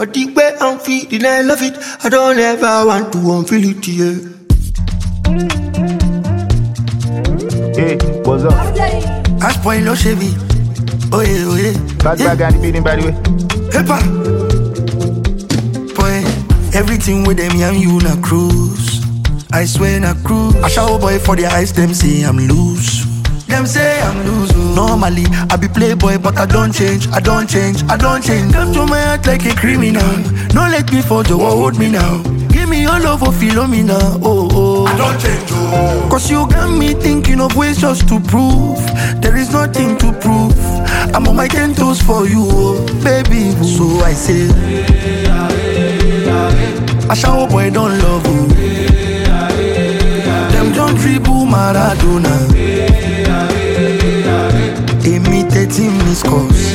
But the way I'm feeling, I love it. I don't ever want to unfeel it, yeah. Hey, what's up? I spoil no Chevy. Oh yeah, oh yeah. Bad guy beating by the way. Hey, pa. Boy, everything with them, and you na cruise. I swear na cruise. I shower boy for the eyes, them say I'm loose. Them say I'm loose. Normally, I be playboy, but I don't change. Them to my heart like a criminal. No let me fall, you hold me now. Give me your love or Philomena. Oh. I don't change, oh. Cause you got me thinking of ways just to prove. There is nothing to prove. I'm on my 10 toes for you, oh, baby. So I say, I shower boy don't love you. Them don't dribble Maradona. Imitating Miss Cause.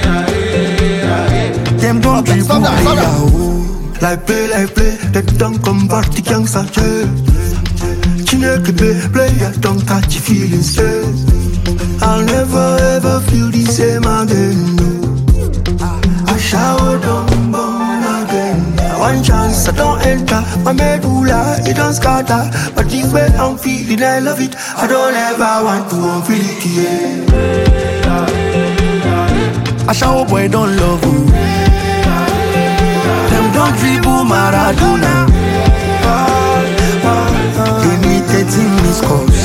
Them don't dribble Like play, they don't come back to gangsta jail. Chineke play, don't catch your feelings, I'll never ever feel the same again. I shower down, born again. One chance I don't enter, my medulla, it don't scatter. But the way I'm feeling, I love it. I don't ever want to unfeel it, yeah. I shower boy don't love you. Them don't dribble Maradona. Imitating Miss Cause.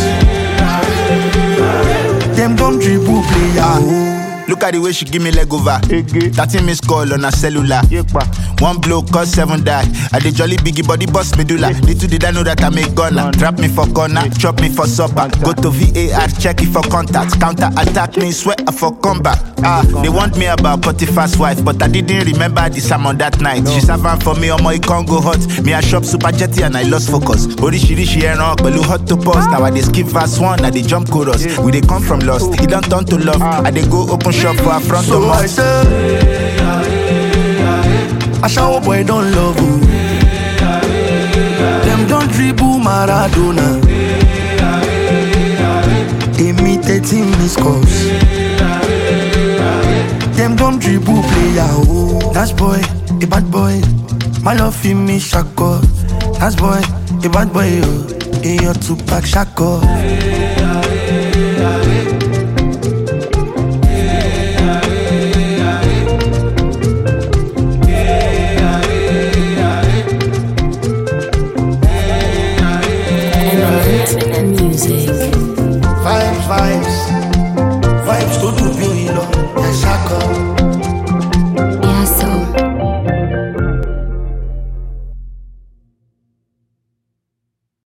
Them don't dribble player. Look at the way she give me leg over. 13 missed call on her cellular. One blow cause 7 die. I the jolly biggie body boss medulla. Little did I know that I make gunner. Trap me for corner, chop me for supper. Go to VAR, check it for contact. Counter attack me, sweat for combat. They want me about Potiphar's wife, but I didn't remember the sermon that night. She served for me, my can't go hot. Me I shop super jetty and I lost focus. Orishi eran belu hot to pause. Now I dey skip verse 1, I dey jump chorus. We dey come from lost, it don't turn to love. I dey go open shop for a front of us. I shower boy don't love you. Them don't dribble Maradona. Imitating Miss Cause. Them don't dribble player, oh. That's boy, a bad boy. My love in me shako. That's boy, a bad boy, oh. In your 2-pack shako.